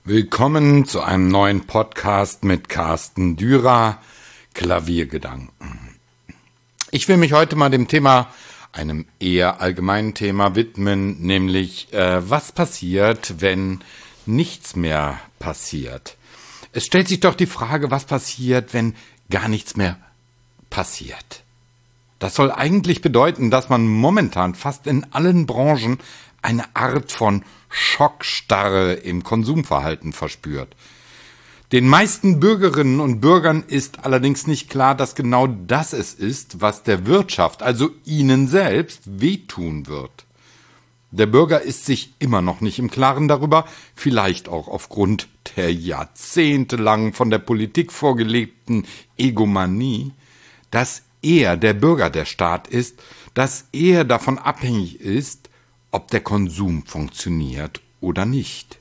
Willkommen zu einem neuen Podcast mit Carsten Dürer, Klaviergedanken. Ich will mich heute mal dem Thema, einem eher allgemeinen Thema widmen, nämlich was passiert, wenn nichts mehr passiert. Es stellt sich doch die Frage, was passiert, wenn gar nichts mehr passiert. Das soll eigentlich bedeuten, dass man momentan fast in allen Branchen eine Art von Schockstarre im Konsumverhalten verspürt. Den meisten Bürgerinnen und Bürgern ist allerdings nicht klar, dass genau das es ist, was der Wirtschaft, also ihnen selbst, wehtun wird. Der Bürger ist sich immer noch nicht im Klaren darüber, vielleicht auch aufgrund der jahrzehntelang von der Politik vorgelebten Egomanie, dass er, der Bürger, der Staat ist, dass er davon abhängig ist, ob der Konsum funktioniert oder nicht.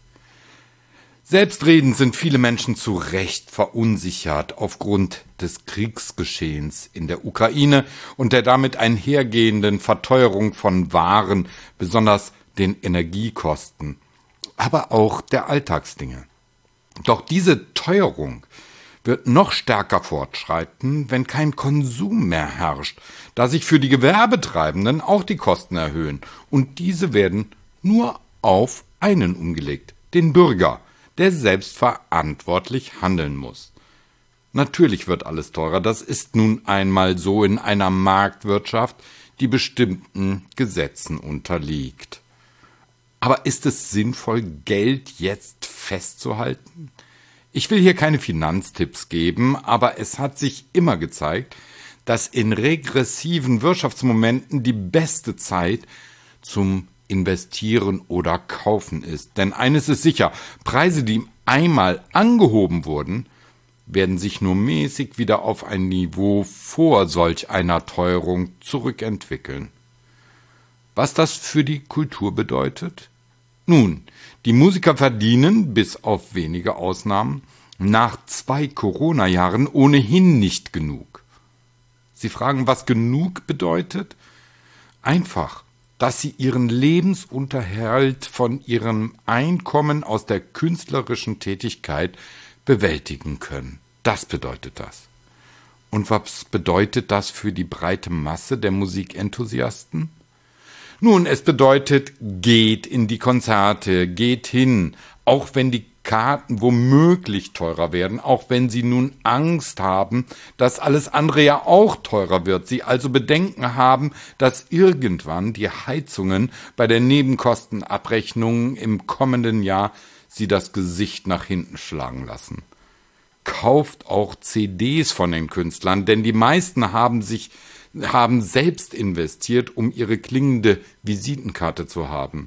Selbstredend sind viele Menschen zu Recht verunsichert aufgrund des Kriegsgeschehens in der Ukraine und der damit einhergehenden Verteuerung von Waren, besonders den Energiekosten, aber auch der Alltagsdinge. Doch diese Teuerung wird noch stärker fortschreiten, wenn kein Konsum mehr herrscht, da sich für die Gewerbetreibenden auch die Kosten erhöhen. Und diese werden nur auf einen umgelegt, den Bürger, der selbstverantwortlich handeln muss. Natürlich wird alles teurer, das ist nun einmal so in einer Marktwirtschaft, die bestimmten Gesetzen unterliegt. Aber ist es sinnvoll, Geld jetzt festzuhalten? Ich will hier keine Finanztipps geben, aber es hat sich immer gezeigt, dass in regressiven Wirtschaftsmomenten die beste Zeit zum Investieren oder Kaufen ist. Denn eines ist sicher, Preise, die einmal angehoben wurden, werden sich nur mäßig wieder auf ein Niveau vor solch einer Teuerung zurückentwickeln. Was das für die Kultur bedeutet? Nun, die Musiker verdienen, bis auf wenige Ausnahmen, nach 2 Corona-Jahren ohnehin nicht genug. Sie fragen, was genug bedeutet? Einfach, dass sie ihren Lebensunterhalt von ihrem Einkommen aus der künstlerischen Tätigkeit bewältigen können. Das bedeutet das. Und was bedeutet das für die breite Masse der Musikenthusiasten? Nun, es bedeutet, geht in die Konzerte, geht hin, auch wenn die Karten womöglich teurer werden, auch wenn Sie nun Angst haben, dass alles andere ja auch teurer wird, Sie also Bedenken haben, dass irgendwann die Heizungen bei der Nebenkostenabrechnung im kommenden Jahr Sie das Gesicht nach hinten schlagen lassen. Kauft auch CDs von den Künstlern, denn die meisten haben selbst investiert, um ihre klingende Visitenkarte zu haben.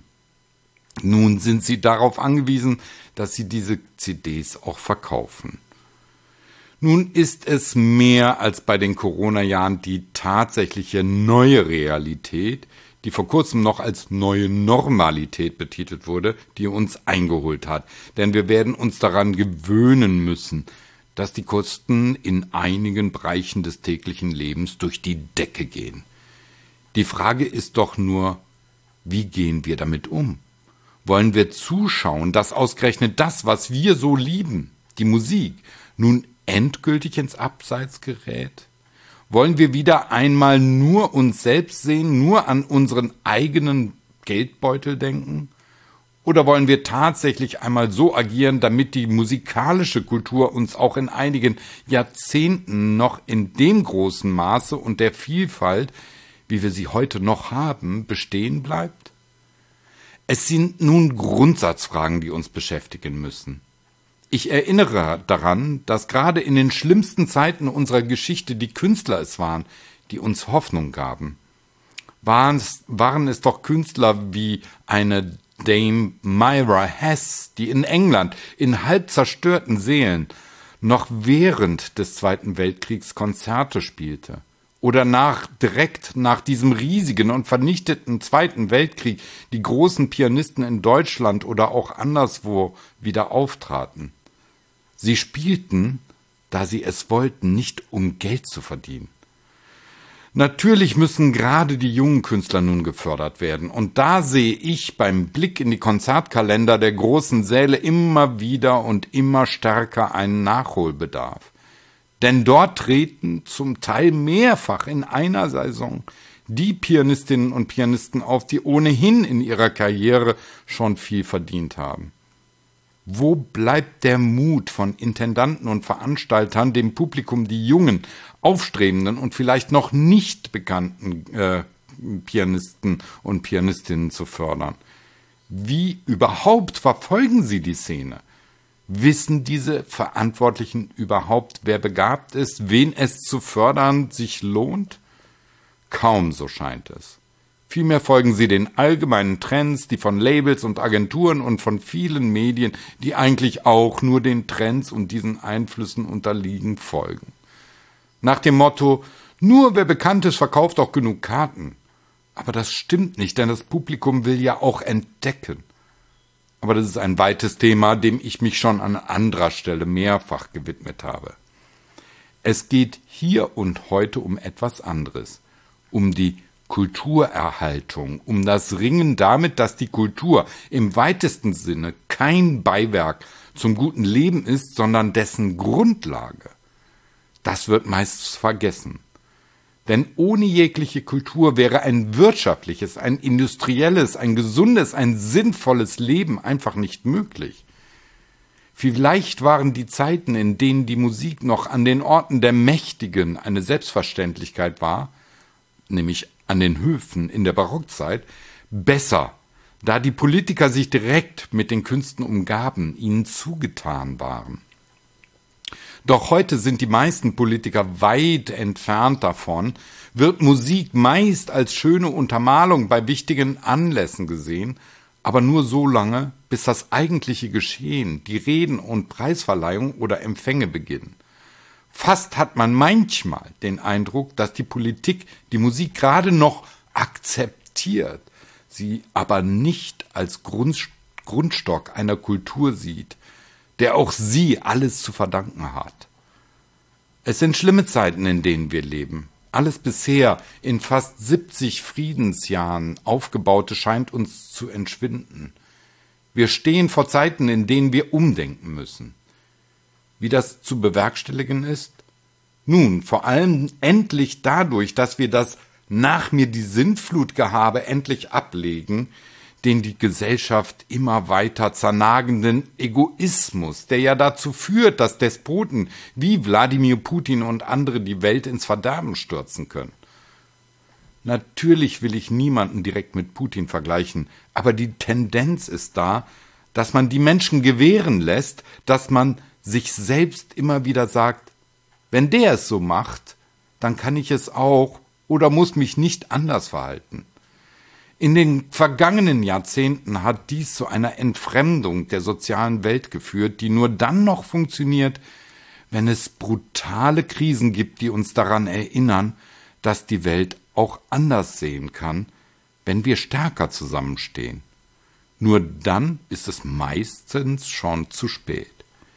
Nun sind sie darauf angewiesen, dass sie diese CDs auch verkaufen. Nun ist es mehr als bei den Corona-Jahren die tatsächliche neue Realität, die vor kurzem noch als neue Normalität betitelt wurde, die uns eingeholt hat. Denn wir werden uns daran gewöhnen müssen, dass die Kosten in einigen Bereichen des täglichen Lebens durch die Decke gehen. Die Frage ist doch nur, wie gehen wir damit um? Wollen wir zuschauen, dass ausgerechnet das, was wir so lieben, die Musik, nun endgültig ins Abseits gerät? Wollen wir wieder einmal nur uns selbst sehen, nur an unseren eigenen Geldbeutel denken? Oder wollen wir tatsächlich einmal so agieren, damit die musikalische Kultur uns auch in einigen Jahrzehnten noch in dem großen Maße und der Vielfalt, wie wir sie heute noch haben, bestehen bleibt? Es sind nun Grundsatzfragen, die uns beschäftigen müssen. Ich erinnere daran, dass gerade in den schlimmsten Zeiten unserer Geschichte die Künstler es waren, die uns Hoffnung gaben. Waren es doch Künstler wie eine Dame Myra Hess, die in England in halb zerstörten Seelen noch während des Zweiten Weltkriegs Konzerte spielte. Oder direkt nach diesem riesigen und vernichteten Zweiten Weltkrieg die großen Pianisten in Deutschland oder auch anderswo wieder auftraten. Sie spielten, da sie es wollten, nicht um Geld zu verdienen. Natürlich müssen gerade die jungen Künstler nun gefördert werden. Und da sehe ich beim Blick in die Konzertkalender der großen Säle immer wieder und immer stärker einen Nachholbedarf. Denn dort treten zum Teil mehrfach in einer Saison die Pianistinnen und Pianisten auf, die ohnehin in ihrer Karriere schon viel verdient haben. Wo bleibt der Mut von Intendanten und Veranstaltern, dem Publikum die jungen, aufstrebenden und vielleicht noch nicht bekannten Pianisten und Pianistinnen zu fördern? Wie überhaupt verfolgen sie die Szene? Wissen diese Verantwortlichen überhaupt, wer begabt ist, wen es zu fördern sich lohnt? Kaum, so scheint es. Vielmehr folgen sie den allgemeinen Trends, die von Labels und Agenturen und von vielen Medien, die eigentlich auch nur den Trends und diesen Einflüssen unterliegen, folgen. Nach dem Motto, nur wer bekannt ist, verkauft auch genug Karten. Aber das stimmt nicht, denn das Publikum will ja auch entdecken. Aber das ist ein weites Thema, dem ich mich schon an anderer Stelle mehrfach gewidmet habe. Es geht hier und heute um etwas anderes, um die Kulturerhaltung, um das Ringen damit, dass die Kultur im weitesten Sinne kein Beiwerk zum guten Leben ist, sondern dessen Grundlage. Das wird meist vergessen. Denn ohne jegliche Kultur wäre ein wirtschaftliches, ein industrielles, ein gesundes, ein sinnvolles Leben einfach nicht möglich. Vielleicht waren die Zeiten, in denen die Musik noch an den Orten der Mächtigen eine Selbstverständlichkeit war, nämlich an den Höfen in der Barockzeit, besser, da die Politiker sich direkt mit den Künsten umgaben, ihnen zugetan waren. Doch heute sind die meisten Politiker weit entfernt davon, wird Musik meist als schöne Untermalung bei wichtigen Anlässen gesehen, aber nur so lange, bis das eigentliche Geschehen, die Reden und Preisverleihung oder Empfänge beginnen. Fast hat man manchmal den Eindruck, dass die Politik die Musik gerade noch akzeptiert, sie aber nicht als Grundstock einer Kultur sieht, der auch sie alles zu verdanken hat. Es sind schlimme Zeiten, in denen wir leben. Alles bisher in fast 70 Friedensjahren Aufgebaute scheint uns zu entschwinden. Wir stehen vor Zeiten, in denen wir umdenken müssen. Wie das zu bewerkstelligen ist? Nun, vor allem endlich dadurch, dass wir das nach mir die Sintflut-Gehabe endlich ablegen, den die Gesellschaft immer weiter zernagenden Egoismus, der ja dazu führt, dass Despoten wie Wladimir Putin und andere die Welt ins Verderben stürzen können. Natürlich will ich niemanden direkt mit Putin vergleichen, aber die Tendenz ist da, dass man die Menschen gewähren lässt, dass man sich selbst immer wieder sagt, wenn der es so macht, dann kann ich es auch oder muss mich nicht anders verhalten. In den vergangenen Jahrzehnten hat dies zu einer Entfremdung der sozialen Welt geführt, die nur dann noch funktioniert, wenn es brutale Krisen gibt, die uns daran erinnern, dass die Welt auch anders sehen kann, wenn wir stärker zusammenstehen. Nur dann ist es meistens schon zu spät.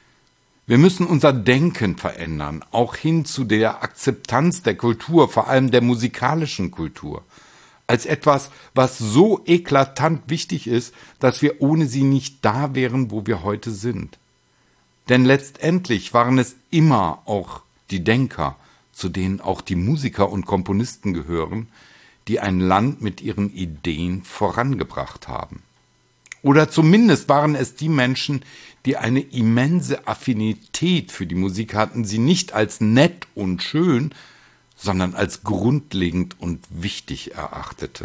Wir müssen unser Denken verändern, auch hin zu der Akzeptanz der Kultur, vor allem der musikalischen Kultur, als etwas, was so eklatant wichtig ist, dass wir ohne sie nicht da wären, wo wir heute sind. Denn letztendlich waren es immer auch die Denker, zu denen auch die Musiker und Komponisten gehören, die ein Land mit ihren Ideen vorangebracht haben. Oder zumindest waren es die Menschen, die eine immense Affinität für die Musik hatten, sie nicht als nett und schön, sondern als grundlegend und wichtig erachteten.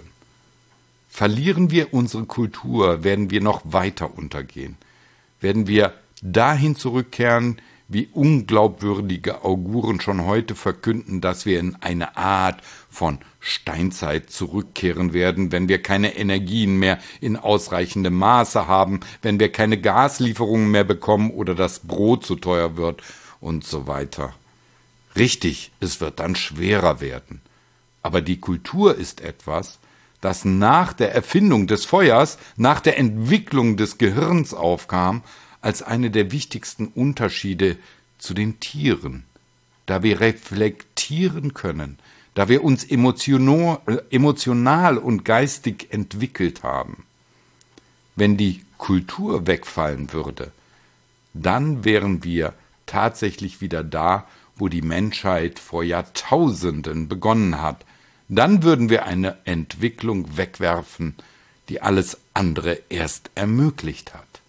Verlieren wir unsere Kultur, werden wir noch weiter untergehen. Werden wir dahin zurückkehren, wie unglaubwürdige Auguren schon heute verkünden, dass wir in eine Art von Steinzeit zurückkehren werden, wenn wir keine Energien mehr in ausreichendem Maße haben, wenn wir keine Gaslieferungen mehr bekommen oder das Brot zu teuer wird und so weiter. Richtig, es wird dann schwerer werden. Aber die Kultur ist etwas, das nach der Erfindung des Feuers, nach der Entwicklung des Gehirns aufkam, als eine der wichtigsten Unterschiede zu den Tieren, da wir reflektieren können, da wir uns emotional und geistig entwickelt haben. Wenn die Kultur wegfallen würde, dann wären wir tatsächlich wieder da, wo die Menschheit vor Jahrtausenden begonnen hat. Dann würden wir eine Entwicklung wegwerfen, die alles andere erst ermöglicht hat.